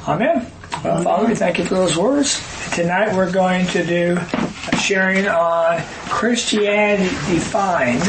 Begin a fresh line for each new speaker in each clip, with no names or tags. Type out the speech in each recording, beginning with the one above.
Amen. Well, Father, we thank you for those words. Tonight we're going to do a sharing on Christianity defined.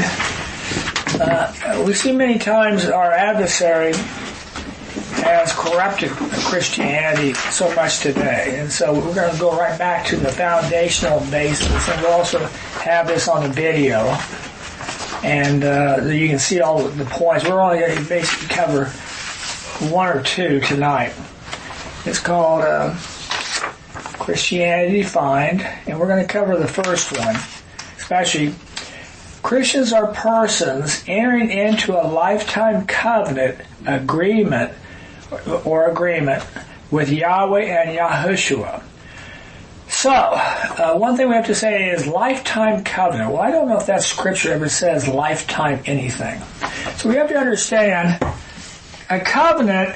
We see many times our adversary has corrupted Christianity so much today. And so we're going to go right back to the foundational basis. And we'll also have this on the video. And you can see all the points. We're only going to basically cover one or two tonight. It's called Christianity Defined, and we're going to cover the first one, especially Christians are persons entering into a lifetime covenant agreement with Yahweh and Yahushua. So, one thing we have to say is lifetime covenant. Well, I don't know if that scripture ever says lifetime anything. So we have to understand a covenant.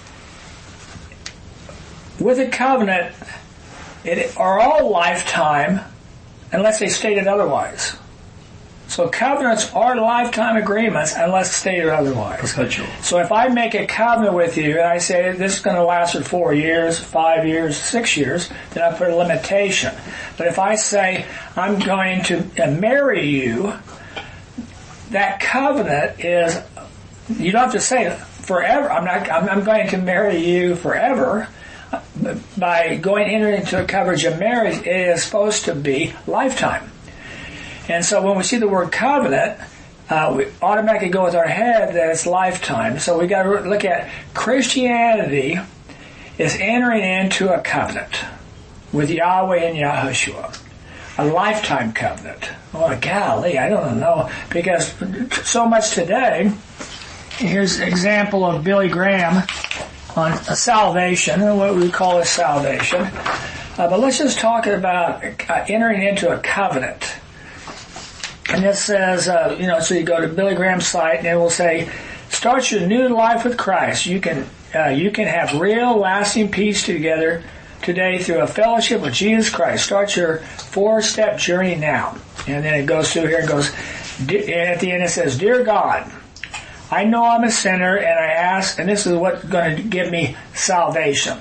With a covenant, it are all lifetime unless they stated otherwise. So covenants are lifetime agreements unless stated otherwise.
Perpetual.
So if I make a covenant with you and I say this is going to last for 4 years, 5 years, 6 years, then I put a limitation. But if I say I'm going to marry you, that covenant is, you don't have to say forever. I'm going to marry you forever. By entering into a coverage of marriage, it is supposed to be lifetime. And so when we see the word covenant, we automatically go with our head that it's lifetime. So we got to look at Christianity is entering into a covenant with Yahweh and Yahushua. A lifetime covenant. Well, golly, I don't know. Because so much today, here's an example of Billy Graham on salvation, and what we call is salvation. But let's just talk about entering into a covenant. And it says, so you go to Billy Graham's site, and it will say, start your new life with Christ. You can have real, lasting peace together today through a fellowship with Jesus Christ. Start your 4-step journey now. And then it goes through here and goes, and at the end it says, Dear God, I know I'm a sinner, and I ask, and this is what's going to give me salvation.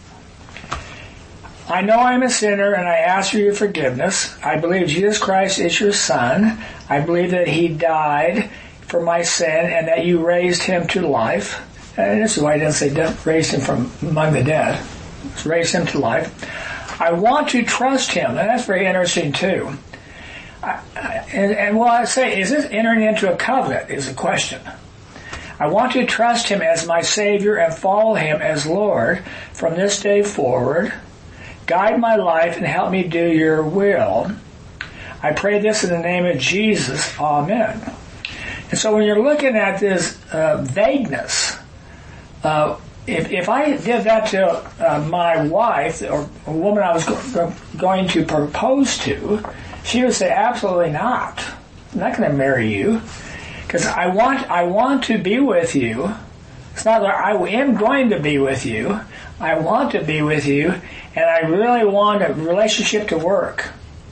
I know I'm a sinner, and I ask for your forgiveness. I believe Jesus Christ is your Son. I believe that He died for my sin, and that you raised Him to life. And this is why I didn't say raised Him from among the dead. It's raised Him to life. I want to trust Him, and that's very interesting too. And what I say, is this entering into a covenant is a question. I want to trust Him as my Savior and follow Him as Lord from this day forward. Guide my life and help me do your will. I pray this in the name of Jesus. Amen. And so when you're looking at this vagueness, if I did that to my wife or a woman I was going to propose to, she would say, absolutely not. I'm not going to marry you. Because I want to be with you. It's not that I am going to be with you. I want to be with you, and I really want a relationship to work.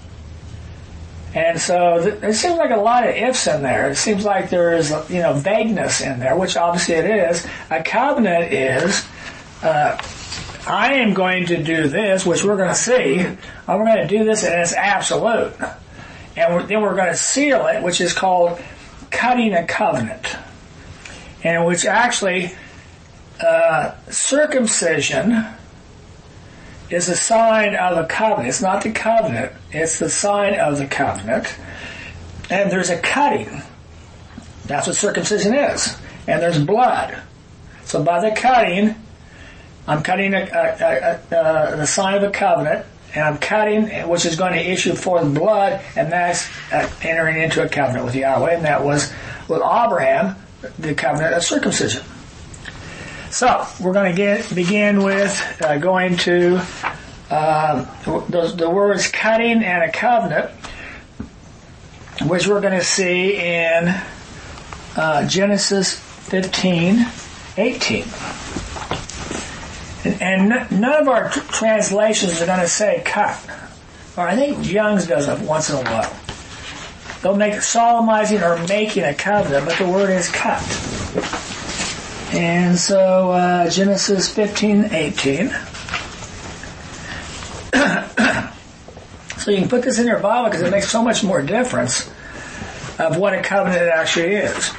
And so it seems like a lot of ifs in there. It seems like there is, vagueness in there, which obviously it is. A covenant is, I am going to do this, which we're going to see. And we're going to do this, and it's absolute. And then we're going to seal it, which is called cutting a covenant, and which actually circumcision is a sign of a covenant. It's not the covenant, it's the sign of the covenant. And there's a cutting. That's what circumcision is. And there's blood. So by the cutting, I'm cutting the sign of a covenant, and I'm cutting, which is going to issue forth blood, and that's entering into a covenant with Yahweh, and that was with Abraham, the covenant of circumcision. So, we're going to begin with going to the words cutting and a covenant, which we're going to see in Genesis 15:18. And none of our translations are going to say cut. Or I think Young's does it once in a while. They'll make it solemnizing or making a covenant, but the word is cut. And so Genesis 15:18. So you can put this in your Bible because it makes so much more difference of what a covenant actually is.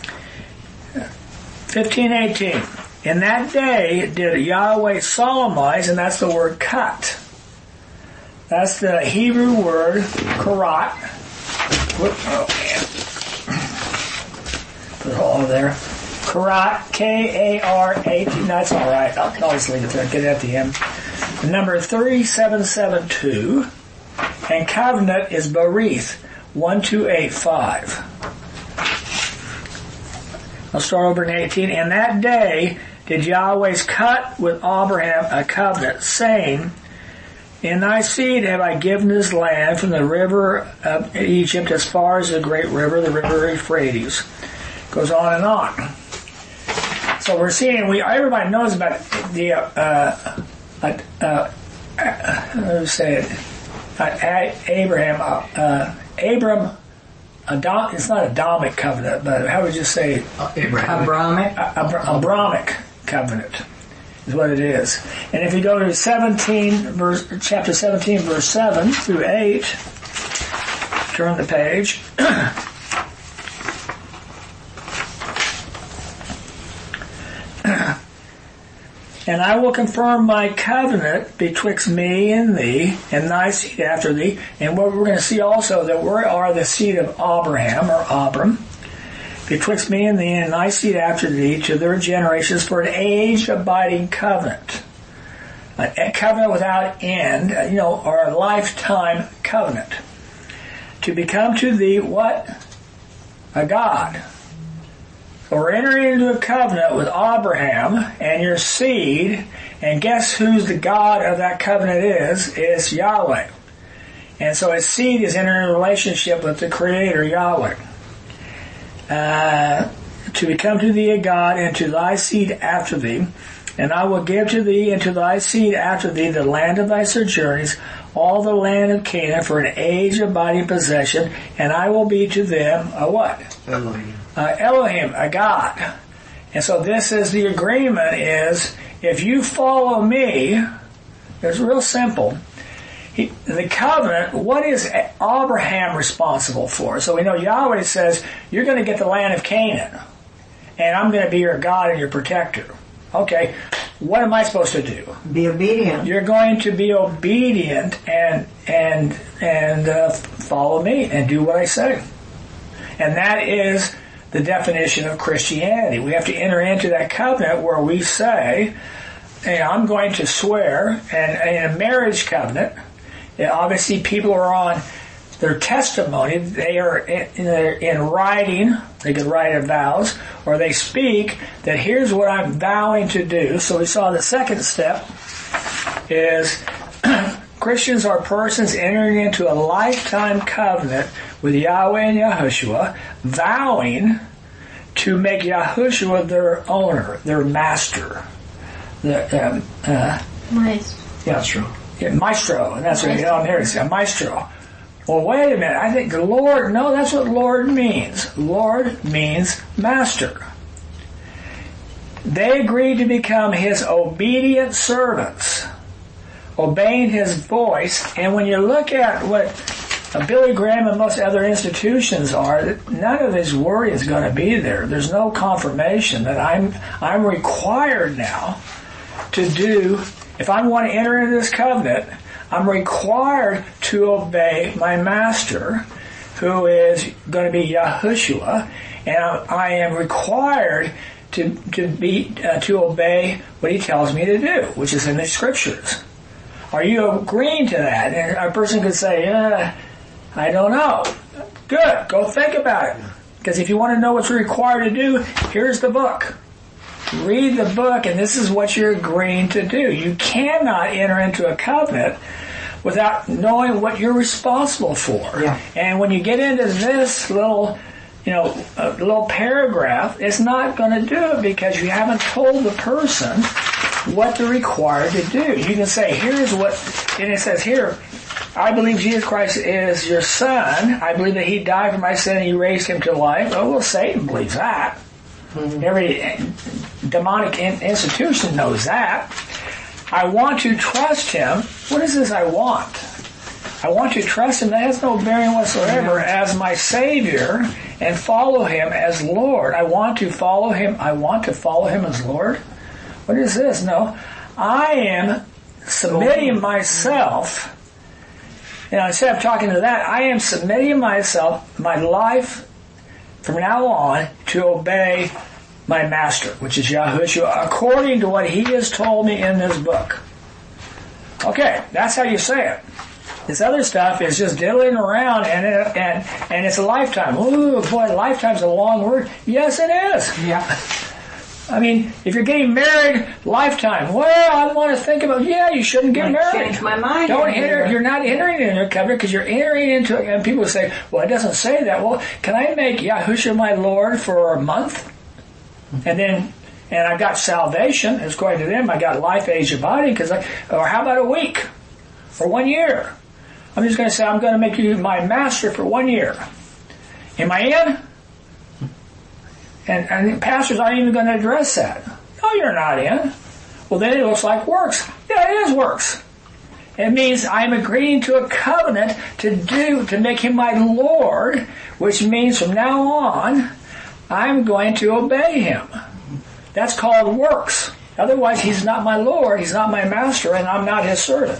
15:18. In that day did Yahweh solemnize, and that's the word cut. That's the Hebrew word karat. Oh man. Put it all there. Karat, K-A-R-A-T. That's all right. I'll always leave it there. Get it at the end. The number 3772. And covenant is Berith, 1285. I'll start over in 18. In that day did Yahweh cut with Abraham a covenant, saying, in thy seed have I given this land from the river of Egypt as far as the great river, the river Euphrates. Goes on and on. So we're seeing, everybody knows about the, Abram, it's not Adamic covenant, but how would you say? Abrahamic covenant is what it is. And if you go to chapter 17, verse 7 through 8, turn the page. And I will confirm my covenant betwixt me and thee, and thy seed after thee. And what we're going to see also, that we are the seed of Abraham, or Abram, betwixt me and thee, and thy seed after thee, to their generations, for an age-abiding covenant. A covenant without end, or a lifetime covenant. To become to thee what? A God. So we're entering into a covenant with Abraham and your seed, and guess who's the God of that covenant is? It's Yahweh. And so his seed is entering a relationship with the Creator, Yahweh. To become to thee a God, and to thy seed after thee, and I will give to thee and to thy seed after thee the land of thy sojournings, all the land of Canaan, for an age-abiding possession, and I will be to them a what? Elohim, a God. And so this is the agreement is, if you follow me, it's real simple. The covenant, what is Abraham responsible for? So we know Yahweh says, you're going to get the land of Canaan, and I'm going to be your God and your protector. Okay, what am I supposed to do?
Be obedient.
You're going to be obedient and follow me and do what I say. And that is the definition of Christianity. We have to enter into that covenant where we say, hey, I'm going to swear, and in a marriage covenant, obviously people are on their testimony, they are in writing, they can write a vows, or they speak that here's what I'm vowing to do. So we saw the second step is Christians are persons entering into a lifetime covenant with Yahweh and Yahushua, vowing to make Yahushua their owner, their master.
Maestro.
Yeah, maestro, and that's what here it says, maestro. Well, wait a minute, I think Lord, no, that's what Lord means. Lord means master. They agreed to become his obedient servants, obeying his voice. And when you look at what Billy Graham and most other institutions are, none of his word is going to be there. There's no confirmation that I'm required now to do. If I want to enter into this covenant, I'm required to obey my master, who is going to be Yahushua, and I am required to obey what he tells me to do, which is in the scriptures. Are you agreeing to that? And a person could say, I don't know. Good. Go think about it. Because if you want to know what you're required to do, here's the book. Read the book, and this is what you're agreeing to do. You cannot enter into a covenant without knowing what you're responsible for.
Yeah.
And when you get into this little paragraph, it's not going to do it because you haven't told the person what they're required to do. You can say, here's what, and it says here, I believe Jesus Christ is your son. I believe that he died for my sin and he raised him to life. Oh, well, Satan believes that. Mm-hmm. demonic institution knows that. I want to trust him. What is this I want? I want to trust him. That has no bearing whatsoever as my Savior and follow him as Lord. I want to follow him. I want to follow him as Lord. What is this? No. I am submitting myself. Instead of talking to that, I am submitting myself, my life from now on, to obey my master, which is Yahushua, according to what he has told me in this book. Okay, that's how you say it. This other stuff is just diddling around, and it's a lifetime. Ooh, boy, lifetime's a long word. Yes, it is.
Yeah.
I mean, if you're getting married, lifetime. Well, I want to think about, you shouldn't get married.
Change my mind.
You're not entering into a covenant because you're entering into it. And people say, well, it doesn't say that. Well, can I make Yahushua my Lord for a month? And I've got salvation, according to them. I got life, age, of body. Or how about a week? Or 1 year? I'm just going to say, I'm going to make you my master for 1 year. Am I in? And pastors aren't even going to address that. No, you're not in. Well, then it looks like works. Yeah, it is works. It means I'm agreeing to a covenant to make him my Lord, which means from now on, I'm going to obey him. That's called works. Otherwise, he's not my Lord, he's not my master, and I'm not his servant.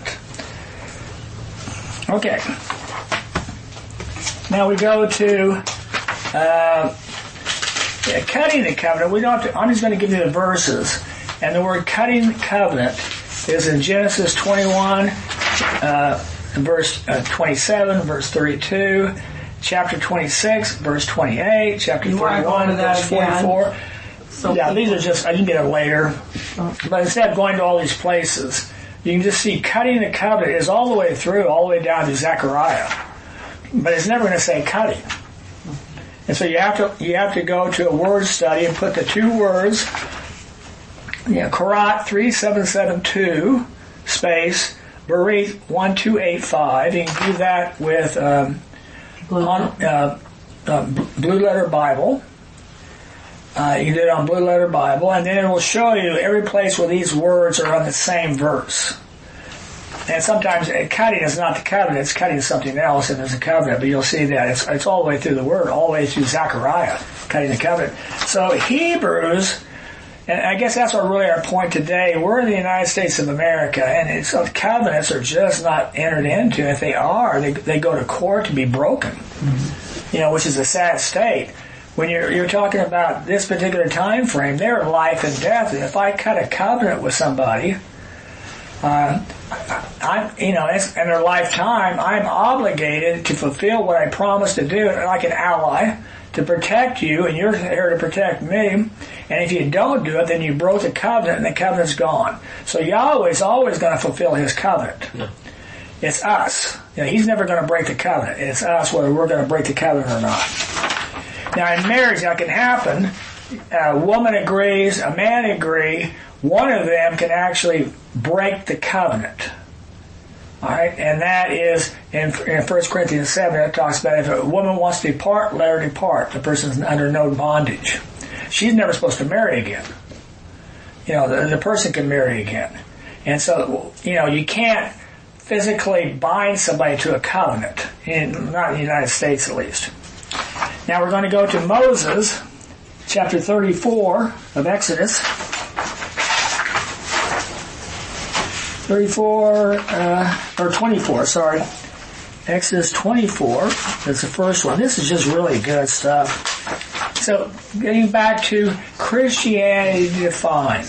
Okay. Now we go to cutting the covenant. We don't have to, I'm just going to give you the verses. And the word cutting the covenant is in Genesis 21, verse 27, verse 32, chapter 26, verse 28, chapter 31, verse 44. These are just, I can get it later. But instead of going to all these places, you can just see cutting the covenant is all the way through, all the way down to Zechariah. But it's never going to say cutting. And so you have to go to a word study and put the two words, Karat 3772 space Berit 1285. You can do that with Blue Letter Bible. You can do it on Blue Letter Bible, and then it will show you every place where these words are on the same verse. And sometimes cutting is not the covenant, it's cutting something else, and there's a covenant, but you'll see that it's all the way through the word, all the way through Zechariah, cutting the covenant. So Hebrews, and I guess that's what really our point today, we're in the United States of America, and so covenants are just not entered into. If they are, they go to court to be broken, which is a sad state. When you're talking about this particular time frame, they're life and death, and if I cut a covenant with somebody, in their lifetime, I'm obligated to fulfill what I promised to do, like an ally, to protect you, and you're here to protect me. And if you don't do it, then you broke the covenant, and the covenant's gone. So Yahweh's always going to fulfill his covenant. No. It's us. He's never going to break the covenant. It's us whether we're going to break the covenant or not. Now, in marriage, that can happen. A woman agrees, a man agrees. One of them can actually break the covenant. All right, and that is in 1 Corinthians 7. It talks about if a woman wants to depart, let her depart. The person's under no bondage. She's never supposed to marry again. The person can marry again, and so you can't physically bind somebody to a covenant, not in the United States at least. Now we're going to go to Moses, chapter 34 of Exodus. 24, sorry. Exodus 24, that's the first one. This is just really good stuff. So, getting back to Christianity defined.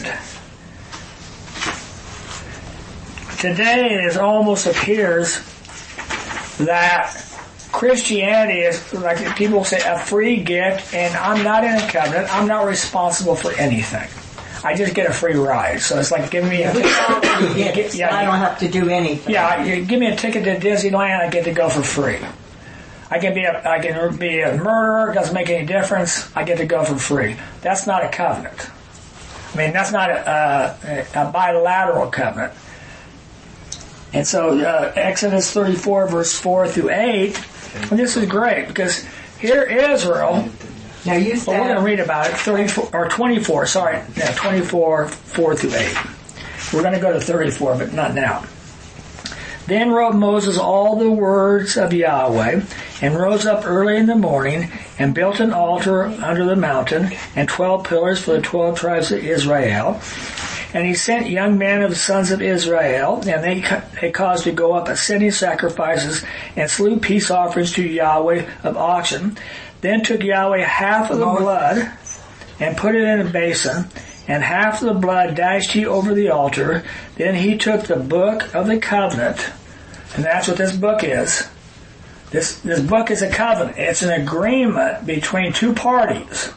Today it almost appears that Christianity is, like people say, a free gift, and I'm not in a covenant, I'm not responsible for anything. I just get a free ride. So it's like giving me a ticket.
I don't have to do anything.
Yeah, you give me a ticket to Disneyland, I get to go for free. I can be a murderer, it doesn't make any difference, I get to go for free. That's not a covenant. I mean, that's not a bilateral covenant. And so Exodus 34 verse 4 through 8, and this is great because here Israel,
Now you
Well, we're going to
said,
read about it, 34, or 24, sorry. Yeah, 24, 4 through 8. We're going to go to 34, but not now. Then wrote Moses all the words of Yahweh, and rose up early in the morning, and built an altar under the mountain, and 12 pillars for the 12 tribes of Israel. And he sent young men of the sons of Israel, and they caused to go up ascending sacrifices, and slew peace offerings to Yahweh of oxen. Then took Yahweh half of the blood, and put it in a basin, and half of the blood dashed he over the altar. Then he took the book of the covenant, and that's what this book is. This book is a covenant. It's an agreement between two parties.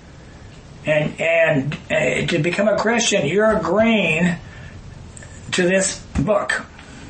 And to become a Christian, you're agreeing to this book.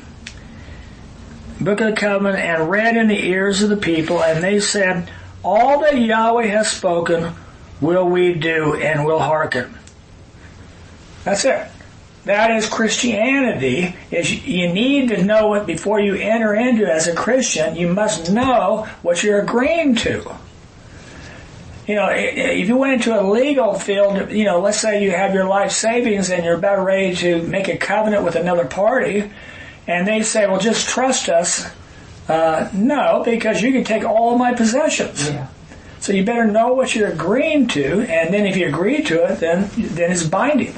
Book of the covenant, and read in the ears of the people, and they said, all that Yahweh has spoken will we do, and will hearken. That's it. That is Christianity. Is you need to know it before you enter into it as a Christian. You must know what you're agreeing to. You know, if you went into a legal field, you know, let's say you have your life savings and you're about ready to make a covenant with another party, and they say, well, just trust us. No, because you can take all of my possessions.
yeah.
So you better know what you're agreeing to, and then if you agree to it, then it's binding.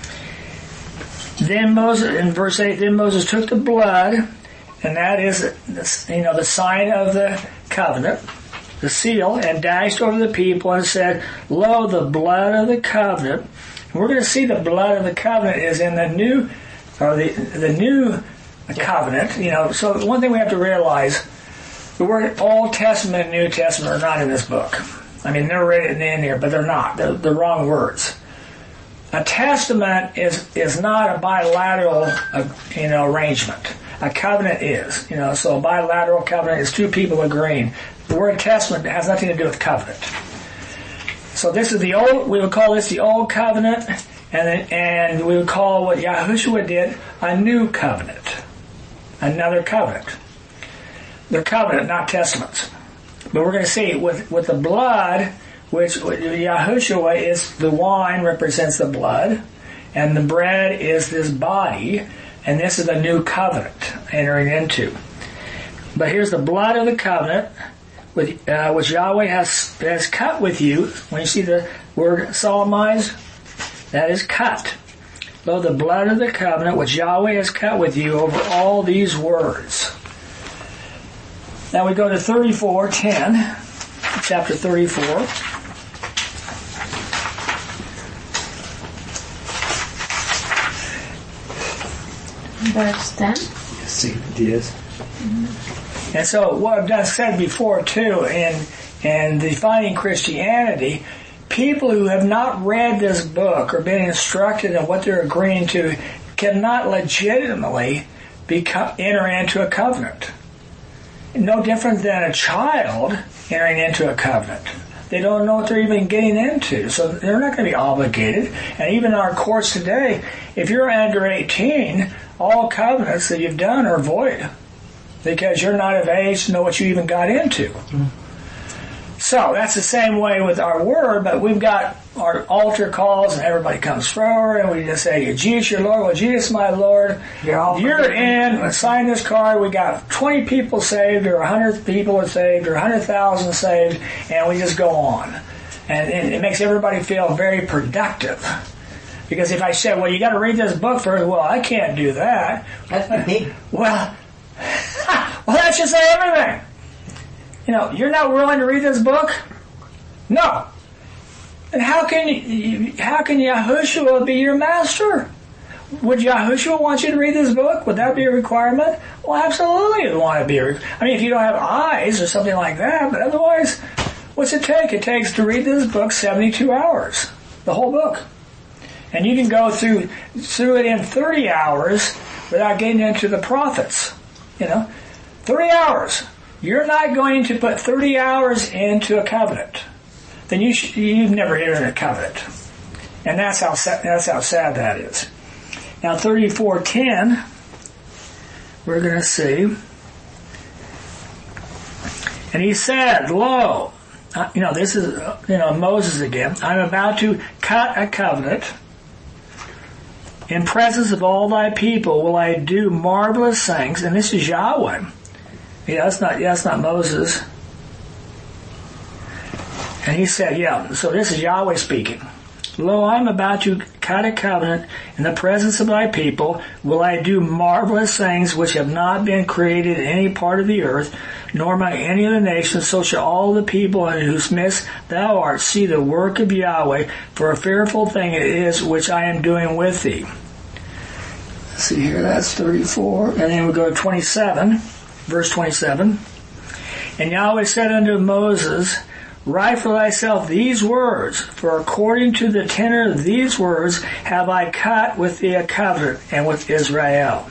Then Moses, in verse 8, then Moses took the blood, and that is, the sign of the covenant, the seal, and dashed over the people and said, lo, the blood of the covenant. And we're going to see the blood of the covenant is in the new, or the new covenant. You know, so one thing we have to realize, the word Old Testament and New Testament are not in this book. I mean, they're written in here, but they're not. They're the wrong words. A testament is not a bilateral, arrangement. A covenant is, so a bilateral covenant is two people agreeing. The word testament has nothing to do with covenant. So this is the old, we would call this the old covenant, and we would call what Yahushua did a new covenant. Another covenant. They're covenant, not testaments. But we're going to see with the blood, which Yahushua is the wine, represents the blood, and the bread is this body, and this is the new covenant entering into. But here's the blood of the covenant, which Yahweh has cut with you. When you see the word solemnize, that is cut. Lo, the blood of the covenant, which Yahweh has cut with you over all these words. Now we go to 34:10, chapter 34.
Verse 10.
See, it is. Mm-hmm. And so what I've said before too, in defining Christianity, people who have not read this book or been instructed in what they're agreeing to cannot legitimately enter into a covenant. No different than a child entering into a covenant. They don't know what they're even getting into, so they're not going to be obligated. And even in our courts today, if you're under 18, all covenants that you've done are void because you're not of age to know what you even got into. Mm-hmm. So that's the same way with our word, but we've got our altar calls and everybody comes forward and we just say, Jesus your Lord, well Jesus my Lord, you're in, sign this card, we got 20 people saved or 100 people are saved or 100,000 saved, and we just go on. And it makes everybody feel very productive. Because if I said, well, you got to read this book first, well, I can't do that.
That's me.
Well, that should say everything. You're not willing to read this book? No. And how can Yahushua be your master? Would Yahushua want you to read this book? Would that be a requirement? Well, absolutely it would want to be if you don't have eyes or something like that, but otherwise, what's it take? It takes to read this book 72 hours. The whole book. And you can go through it in 30 hours without getting into the prophets. 30 hours. You're not going to put 30 hours into a covenant. Then you've never entered a covenant. And that's how sad that is. Now 34:10, we're going to see. And he said, lo, this is, Moses again. I'm about to cut a covenant. In presence of all thy people will I do marvelous things. And this is Yahweh. That's not Moses. And he said, so this is Yahweh speaking. Lo, I'm about to cut a covenant in the presence of thy people. Will I do marvelous things which have not been created in any part of the earth, nor by any of the nations. So shall all the people in whose midst thou art see the work of Yahweh, for a fearful thing it is which I am doing with thee. Let's see here, that's 34. And then we go to 27, verse 27. And Yahweh said unto Moses, write for thyself these words, for according to the tenor of these words have I cut with thee a covenant and with Israel.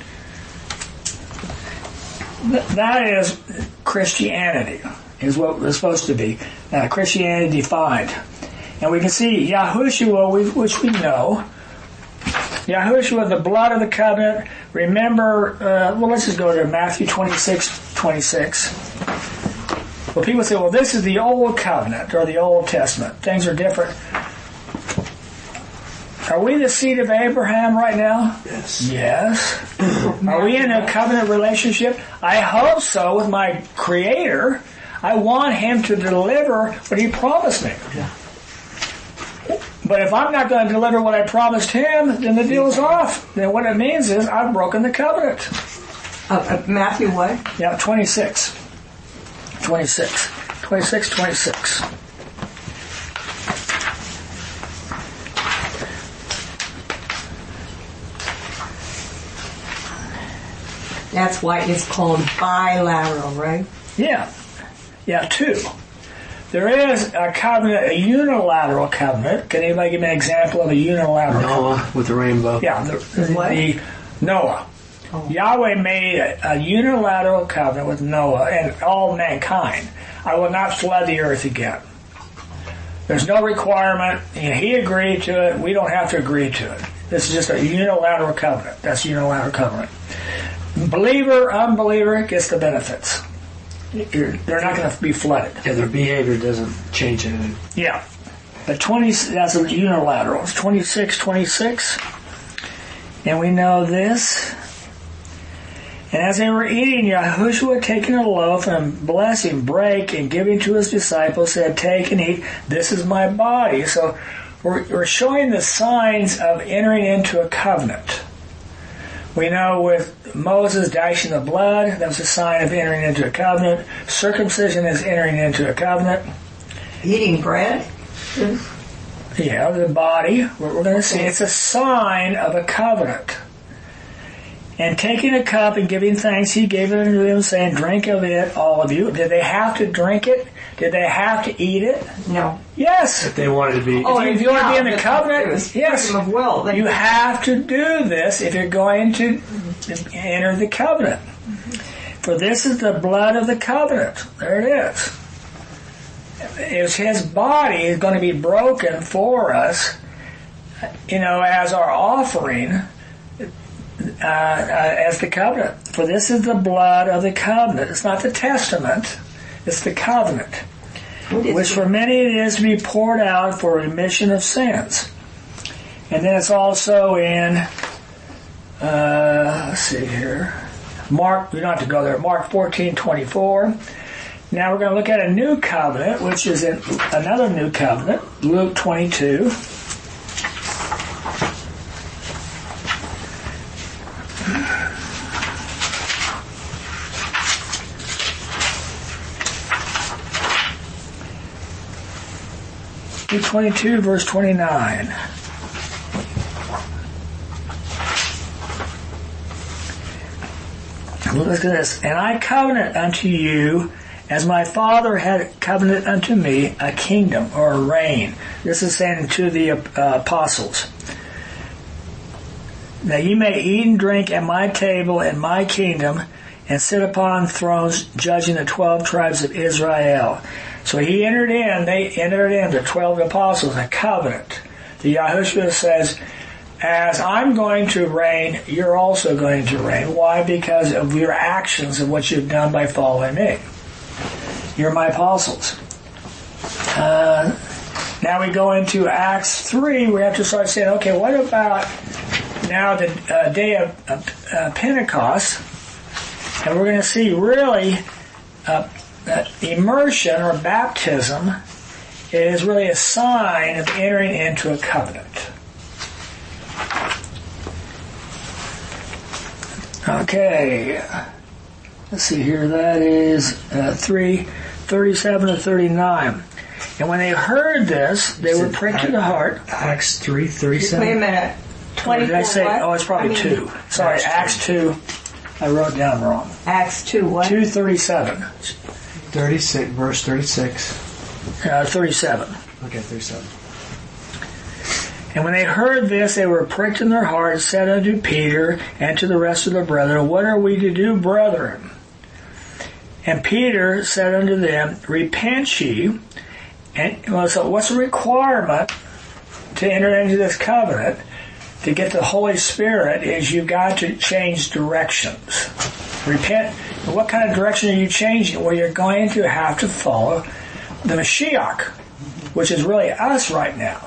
That is Christianity, is what it's supposed to be. Christianity defined. And we can see Yahushua, which we know. Yahushua, the blood of the covenant. Remember, let's just go to Matthew 26:26. Well, people say, this is the Old Covenant or the Old Testament. Things are different. Are we the seed of Abraham right now?
Yes.
Are we in a covenant relationship? I hope so with my Creator. I want Him to deliver what He promised me.
Yeah.
But if I'm not going to deliver what I promised Him, then the deal's off. Then what it means is I've broken the covenant.
Matthew what?
Yeah, 26. 26.
That's why it's called bilateral, right?
Yeah, two. There is a covenant, a unilateral covenant. Can anybody give me an example of a unilateral
Noah
covenant?
with the rainbow.
Yeah, the Noah. Oh. Yahweh made a unilateral covenant with Noah and all mankind. I will not flood the earth again. There's no requirement. He agreed to it. We don't have to agree to it. This is just a unilateral covenant. That's a unilateral covenant. Believer, unbeliever gets the benefits. They're not going to be flooded.
Yeah, their behavior doesn't change anything.
Yeah. But that's a unilateral. It's 26. And we know this. And as they were eating, Yahushua, taking a loaf and blessing, break, and giving to his disciples, said, take and eat. This is my body. So we're showing the signs of entering into a covenant. We know with Moses dashing the blood, that was a sign of entering into a covenant. Circumcision is entering into a covenant.
Eating bread?
Yeah, the body. We're going to see it's a sign of a covenant. And taking a cup and giving thanks, he gave it unto them, saying, drink of it, all of you. Did they have to drink it? Did they have to eat it?
No.
Yes.
If they wanted to be.
If you want to be in the covenant, yes.
Of will.
You have to do this if you're going to enter the covenant. For this is the blood of the covenant. There it is. It's his body is going to be broken for us, as our offering. As the covenant. For this is the blood of the covenant. It's not the testament. It's the covenant. Which for many it is to be poured out for remission of sins. And then it's also in, let's see here. Mark, we don't have to go there. Mark 14:24. Now we're going to look at a new covenant, which is in another new covenant. Luke 22. Luke 22, verse 29. Look at this. And I covenant unto you, as my Father had covenanted unto me, a kingdom or a reign. This is saying to the apostles. That ye may eat and drink at my table in my kingdom, and sit upon thrones judging the 12 tribes of Israel. So they entered in, the 12 apostles, a covenant. The Yahushua says, as I'm going to reign, you're also going to reign. Why? Because of your actions and what you've done by following me. You're my apostles. Now we go into Acts 3. We have to start saying, okay, what about now the day of Pentecost? And we're going to see really immersion or baptism is really a sign of entering into a covenant. Okay. Let's see here. That is 3:37 to 39. And when they heard this, they were pricked to the heart.
Acts 3:37.
Wait a minute. 24
Did I say?
what?
Oh, it's probably 2. Sorry, Acts 2. I wrote it down wrong.
Acts 2 what?
2:37.
36, verse 36.
37.
Okay, 37.
And when they heard this, they were pricked in their hearts, said unto Peter and to the rest of the brethren, What are we to do, brethren? And Peter said unto them, Repent ye. And so what's the requirement to enter into this covenant to get the Holy Spirit is you've got to change directions. Repent. What kind of direction are you changing? Well, you're going to have to follow the Mashiach, which is really us right now.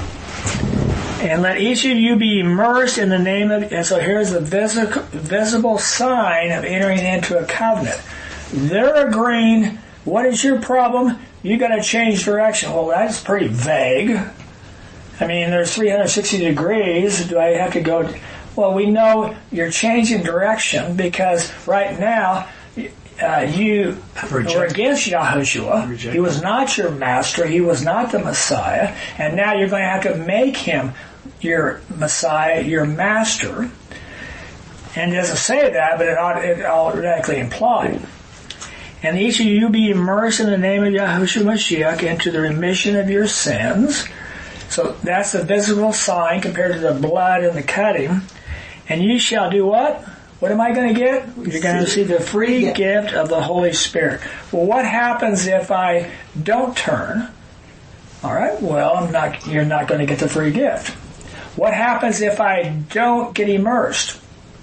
And let each of you be immersed in the name of, and so here's the visible sign of entering into a covenant. They're agreeing, what is your problem? You got to change direction. Well, that's pretty vague. I mean, there's 360 degrees. Do I have to go? Well, we know you're changing direction because right now you were against Yahushua. He was not your master. He was not the Messiah. And now you're going to have to make him your Messiah, your master. And it doesn't say that, but it automatically implied. And each of you be immersed in the name of Yahushua Mashiach into the remission of your sins. So that's the visible sign compared to the blood and the cutting. And ye shall do what? What am I going to get? You're going to receive the free gift of the Holy Spirit. Well, what happens if I don't turn? All right, well, you're not going to get the free gift. What happens if I don't get immersed?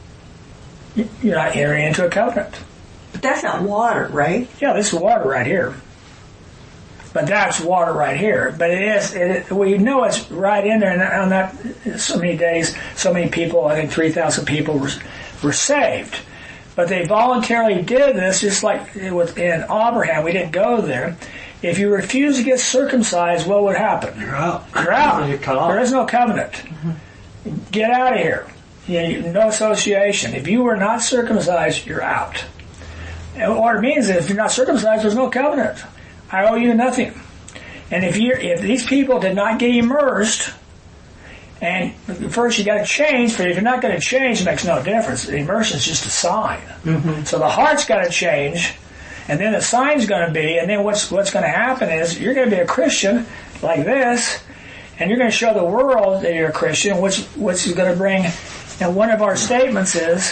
You're not entering into a covenant.
But that's not water, right?
Yeah, this is water right here. But that's water right here. But we know it's right in there. And on that, so many days, so many people, I think 3,000 people were saved. But they voluntarily did this, just like in Abraham. We didn't go there. If you refuse to get circumcised, what would happen?
You're out.
You're out.
You're cut off.
There is no covenant. Mm-hmm. Get out of here. No association. If you were not circumcised, you're out. And what it means is if you're not circumcised, there's no covenant. I owe you nothing. And if these people did not get immersed, and first you got to change, but if you're not going to change, it makes no difference. The immersion is just a sign. Mm-hmm. So the heart's got to change, and then the sign's going to be, and then what's going to happen is you're going to be a Christian like this, and you're going to show the world that you're a Christian, which is going to bring. And one of our statements is,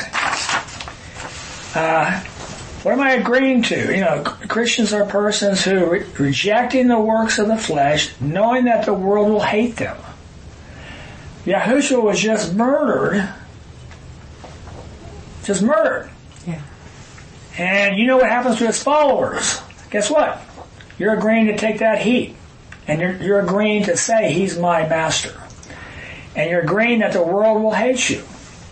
what am I agreeing to? Christians are persons who rejecting the works of the flesh, knowing that the world will hate them. Yahushua was just murdered. Just murdered.
Yeah.
And you know what happens to his followers. Guess what? You're agreeing to take that heat. And you're agreeing to say he's my master. And you're agreeing that the world will hate you.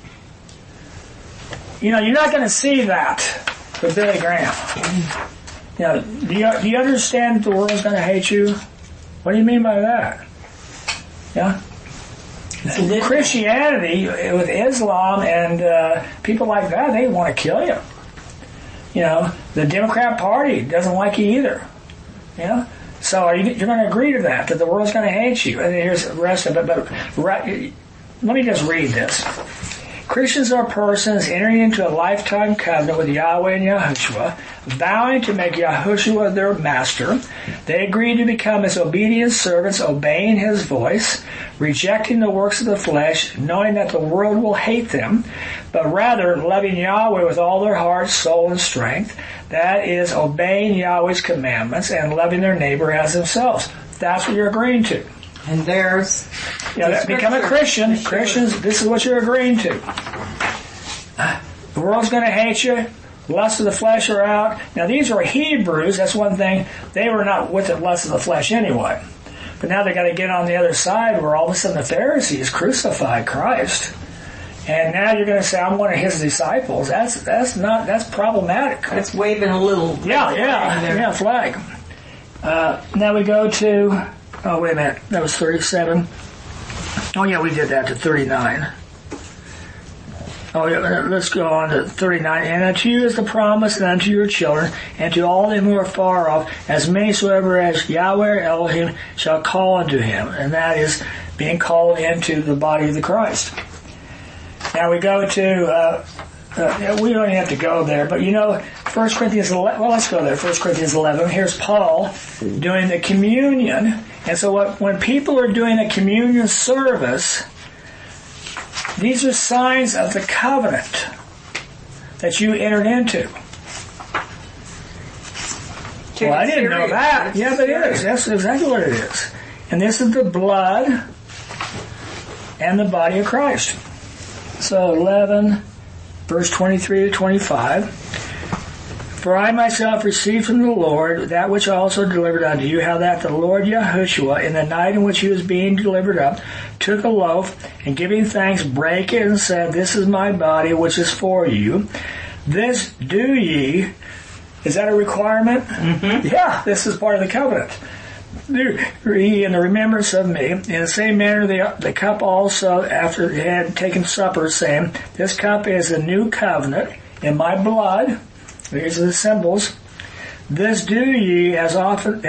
You're not going to see that with Billy Graham. Do you understand that the world's going to hate you? What do you mean by that? Yeah? Christianity, with Islam and people like that, they want to kill you. The Democrat Party doesn't like you either. So you're going to agree to that the world's going to hate you. And here's the rest of it. But let me just read this. Christians are persons entering into a lifetime covenant with Yahweh and Yahushua, vowing to make Yahushua their master. They agree to become his obedient servants, obeying his voice, rejecting the works of the flesh, knowing that the world will hate them, but rather loving Yahweh with all their heart, soul, and strength. That is, obeying Yahweh's commandments and loving their neighbor as themselves. That's what you're agreeing to.
And there's...
become a Christian. Christians, this is what you're agreeing to. The world's going to hate you. Lust of the flesh are out. Now these are Hebrews. That's one thing. They were not with the lust of the flesh anyway. But now they got to get on the other side where all of a sudden the Pharisees crucified Christ. And now you're going to say, I'm one of his disciples. That's problematic.
That's waving a little
flag. Now we go to, oh wait a minute, that was 37. Oh yeah, we did that to 39. Oh yeah, let's go on to 39. And unto you is the promise, and unto your children, and to all them who are far off, as many soever as Yahweh Elohim shall call unto him. And that is being called into the body of the Christ. Now we go to, we don't have to go there, but 1 Corinthians 11, well let's go there, 1 Corinthians 11. Here's Paul doing the communion. And so when people are doing a communion service, these are signs of the covenant that you entered into. Well, I didn't know that. Yeah, but it is. That's exactly what it is. And this is the blood and the body of Christ. So 11, verse 23 to 25. For I myself received from the Lord that which I also delivered unto you, how that the Lord Yahushua, in the night in which he was being delivered up, took a loaf, and giving thanks, brake it, and said, This is my body, which is for you. This do ye. Is that a requirement? Mm-hmm. Yeah, this is part of the covenant. Do ye in the remembrance of me. In the same manner the cup also, after they had taken supper, saying, This cup is the new covenant in my blood. These are the symbols. This do ye as often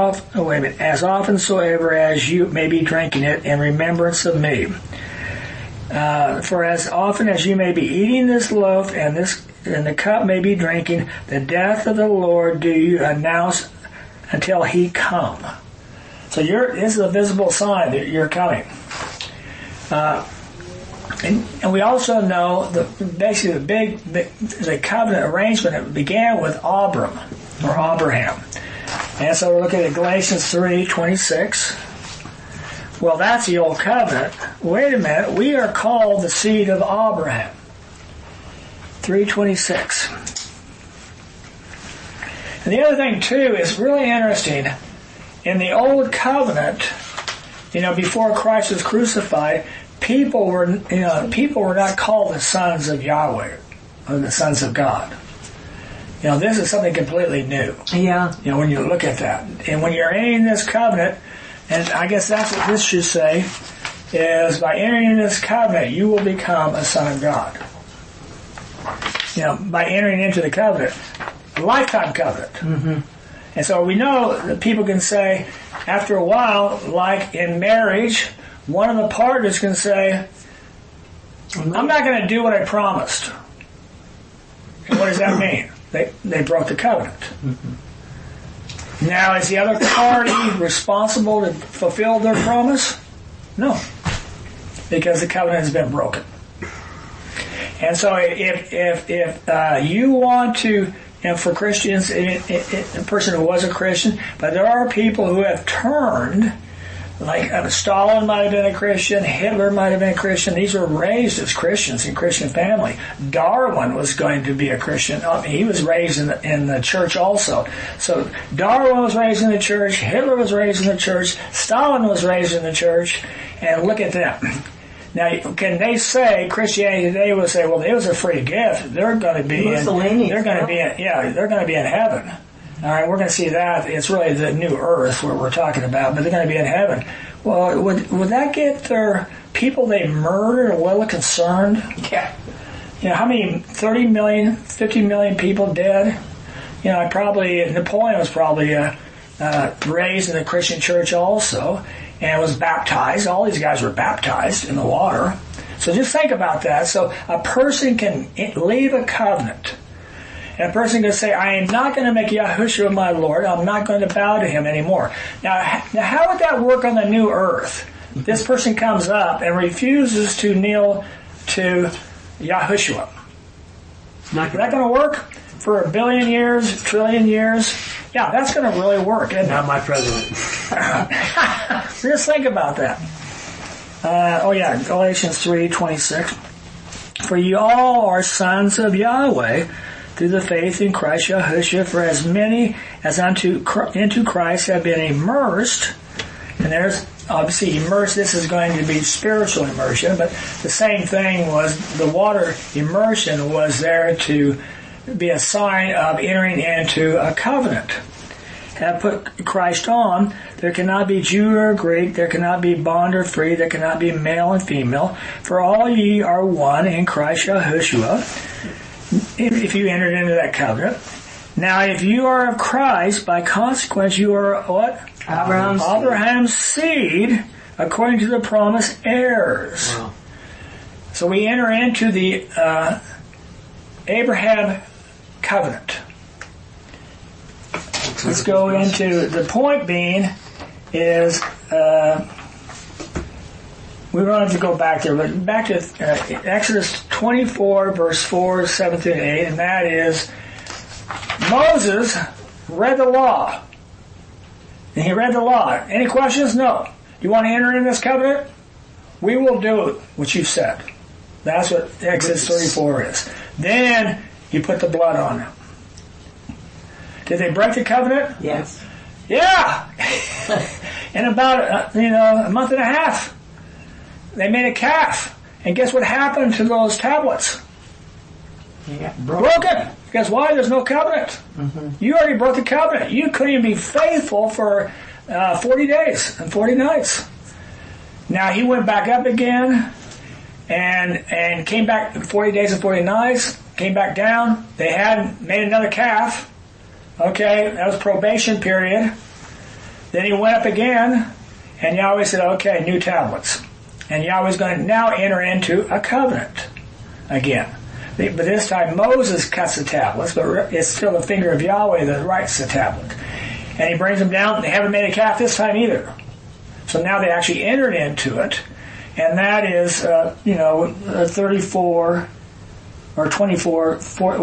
soever as you may be drinking it in remembrance of me. For as often as you may be eating this loaf and the cup may be drinking, the death of the Lord do you announce until he come. So this is a visible sign that you're coming. And we also know the covenant arrangement, it began with Abraham. And so we're looking at Galatians 3:26. Well, that's the old covenant. Wait a minute, we are called the seed of Abraham. 3:26. And the other thing too is really interesting. In the old covenant, before Christ was crucified, people were not called the sons of Yahweh or the sons of God. This is something completely new.
Yeah.
When you look at that. And when you're entering this covenant, and I guess that's what this should say, is by entering this covenant, you will become a son of God. By entering into the covenant, a lifetime covenant. Mm-hmm. And so we know that people can say, after a while, like in marriage, one of the partners can say, I'm not going to do what I promised. And what does that mean? They broke the covenant. Mm-hmm. Now, is the other party responsible to fulfill their promise? No. Because the covenant has been broken. And so if you want to, for Christians, a person who was a Christian, but there are people who have turned, like Stalin might have been a Christian, Hitler might have been a Christian. These were raised as Christians in Christian family. Darwin was going to be a Christian. He was raised in the church also. So Darwin was raised in the church, Hitler was raised in the church, Stalin was raised in the church, and look at them. Now, can they say, Christianity today will say, well, it was a free gift. They're going to be in heaven. All right, we're going to see that. It's really the new earth what we're talking about, but they're going to be in heaven. Well, would that get their people they murdered a little concerned?
Yeah.
How many, 30 million, 50 million people dead? Napoleon was probably raised in the Christian church also, and was baptized. All these guys were baptized in the water. So just think about that. So a person can leave a covenant. And a person can say, I am not going to make Yahushua my Lord. I'm not going to bow to him anymore. Now how would that work on the new earth? This person comes up and refuses to kneel to Yahushua. Is that going to work for 1 billion years, 1 trillion years? Yeah, that's going to really work, isn't it?
Not my president.
Just think about that. Galatians 3:26. For you all are sons of Yahweh, through the faith in Christ Yahushua, for as many as into Christ have been immersed, and there's obviously immersed, this is going to be spiritual immersion, but the same thing was the water immersion was there to be a sign of entering into a covenant. Have put Christ on, there cannot be Jew or Greek, there cannot be bond or free, there cannot be male and female, for all ye are one in Christ Yahushua, if you entered into that covenant. Now if you are of Christ, by consequence you are what? Abraham's seed, according to the promise, heirs.
Wow.
So we enter into the Abraham covenant. Let's go into, the point being is, we don't have to go back there, but back to Exodus 24, verse 4, 7 through 8, and that is, Moses read the law. And he read the law. Any questions? No. You want to enter in this covenant? We will do it, what you've said. That's what Exodus 34 is. Then you put the blood on them. Did they break the covenant?
Yes.
Yeah. In about a month and a half, they made a calf. And guess what happened to those tablets?
Yeah.
Broken. Guess why? There's no covenant.
Mm-hmm.
You already broke the covenant. You couldn't even be faithful for 40 days and 40 nights. Now he went back up again and came back 40 days and 40 nights, came back down. They had made another calf. Okay, that was probation period. Then he went up again, and Yahweh said, okay, new tablets. And Yahweh's going to now enter into a covenant again. But this time Moses cuts the tablets, but it's still the finger of Yahweh that writes the tablet. And he brings them down. They haven't made a calf this time either. So now they actually entered into it. And that is, 34 or 24,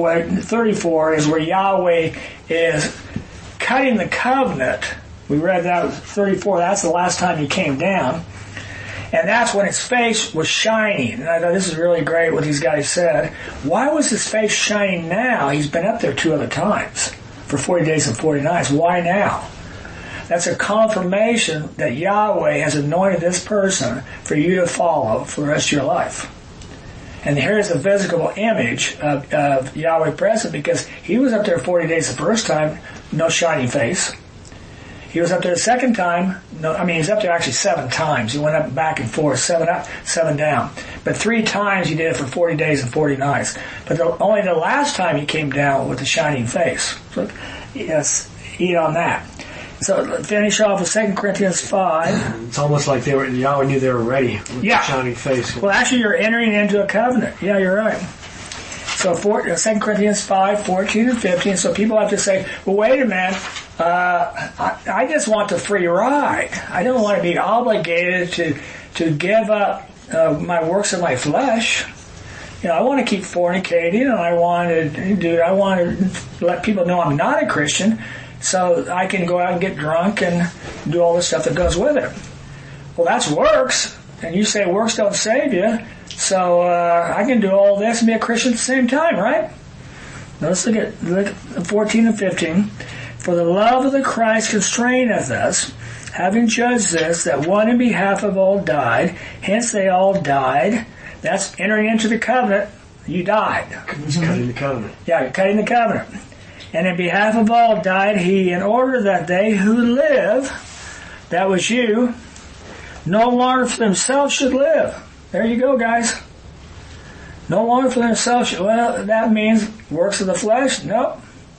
34 is where Yahweh is cutting the covenant. We read that 34, that's the last time he came down. And that's when his face was shining. And I thought this is really great what these guys said. Why was his face shining now? He's been up there 2 other times for 40 days and 40 nights. Why now? That's a confirmation that Yahweh has anointed this person for you to follow for the rest of your life. And here's a physical image of Yahweh present, because he was up there 40 days the first time, no shining face. He was up there the second time. He's up there actually 7 times. He went up back and forth, 7 up, 7 down. But 3 times he did it for 40 days and 40 nights. But only the last time he came down with a shining face. So, yes, eat on that. So finish off with 2 Corinthians 5.
It's almost like Yahweh knew they were ready with the shining face.
Well, actually, you're entering into a covenant. Yeah, you're right. So 2 Corinthians 5, 14 and 15. So people have to say, well, wait a minute. I just want the free ride. I don't want to be obligated to give up my works of my flesh. I want to keep fornicating, and I want to let people know I'm not a Christian, so I can go out and get drunk and do all the stuff that goes with it. Well, that's works, and you say works don't save you, so I can do all this and be a Christian at the same time, right? Now let's look at 14 and 15. For the love of the Christ constraineth us, having judged this, that one in behalf of all died, hence they all died. That's entering into the covenant. You died.
He's cutting the covenant.
Yeah, cutting the covenant. And in behalf of all died he, in order that they who live, that was you, no longer for themselves should live. There you go, guys. No longer for themselves. Well, that means works of the flesh? Nope.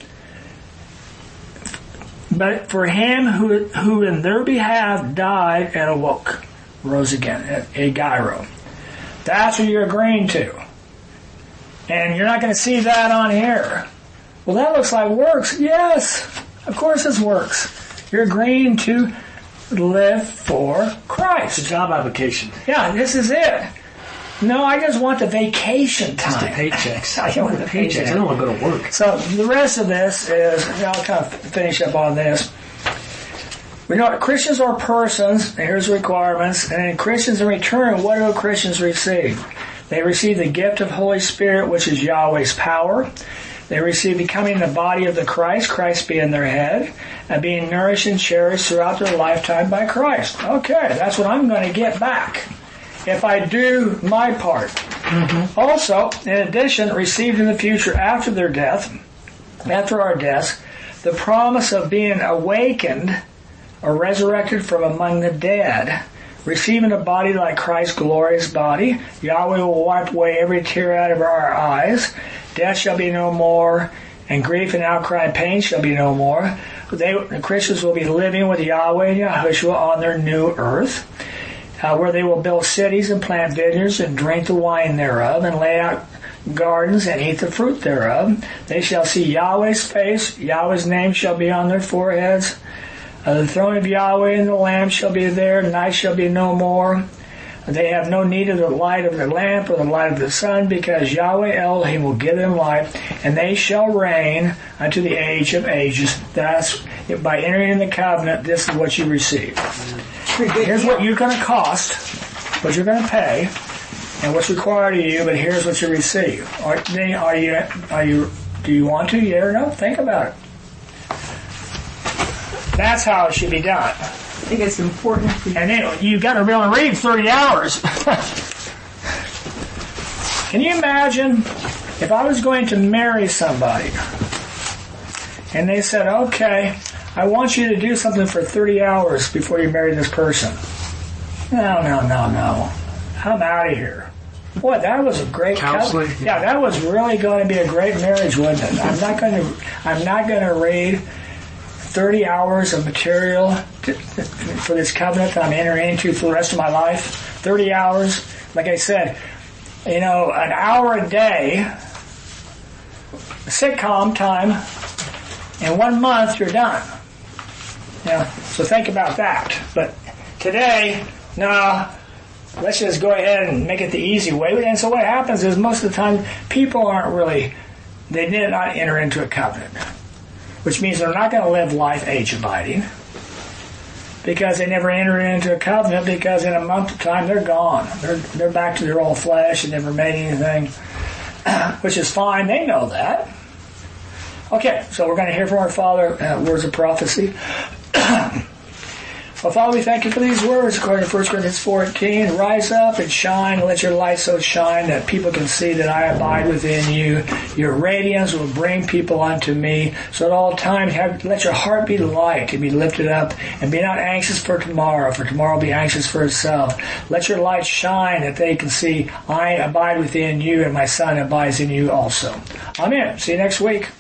But for him who in their behalf died and awoke, rose again, a gyro. That's what you're agreeing to. And you're not going to see that on here. Well, that looks like works. Yes, of course it's works. You're agreeing to live for Christ.
It's a job application.
Yeah, this is it. No, I just want the vacation time.
Just the paychecks.
I don't want the paychecks.
I don't want to go to work.
So the rest of this is, I'll kind of finish up on this. We know Christians are persons, and here's the requirements, and Christians in return, what do Christians receive? They receive the gift of Holy Spirit, which is Yahweh's power. They receive becoming the body of the Christ being their head, and being nourished and cherished throughout their lifetime by Christ. Okay, that's what I'm going to get back if I do my part. Also, in addition, received in the future after their death, after our deaths, the promise of being awakened or resurrected from among the dead, receiving a body like Christ's glorious body. Yahweh will wipe away every tear out of our eyes. Death shall be no more, and grief and outcry and pain shall be no more. The Christians will be living with Yahweh and Yahushua on their new earth, where they will build cities and plant vineyards and drink the wine thereof, and lay out gardens and eat the fruit thereof. They shall see Yahweh's face. Yahweh's name shall be on their foreheads. The throne of Yahweh and the Lamb shall be there. Night shall be no more. They have no need of the light of the lamp or the light of the sun, because Yahweh Elohim will give them light, and they shall reign unto the age of ages. That's by entering in the covenant. This is what you receive. Here's what you're going to cost, what you're going to pay, and what's required of you. But here's what you receive. Do you want to? Yeah or no? Think about it. That's how it should be done.
I think it's important.
And then you've got to be able to read 30 hours. Can you imagine if I was going to marry somebody and they said, okay, I want you to do something for 30 hours before you marry this person? No. I'm out of here. Boy, that was a great
counseling.
Yeah, that was really going to be a great marriage, wasn't it? I'm not going to read 30 hours of material for this covenant that I'm entering into for the rest of my life. 30 hours, like I said, an hour a day, sitcom time, in 1 month you're done. So think about that. But today, no, let's just go ahead and make it the easy way. And so what happens is most of the time people they did not enter into a covenant, which means they're not going to live life age abiding, because they never entered into a covenant, because in a month of time they're gone. They're back to their old flesh and never made anything, which is fine. They know that. Okay, so we're going to hear from our Father, words of prophecy. Well, Father, we thank you for these words according to 1 Corinthians 14. Rise up and shine, and let your light so shine that people can see that I abide within you. Your radiance will bring people unto me. So at all times, let your heart be light and be lifted up, and be not anxious for tomorrow will be anxious for itself. Let your light shine that they can see I abide within you, and my Son abides in you also. Amen. See you next week.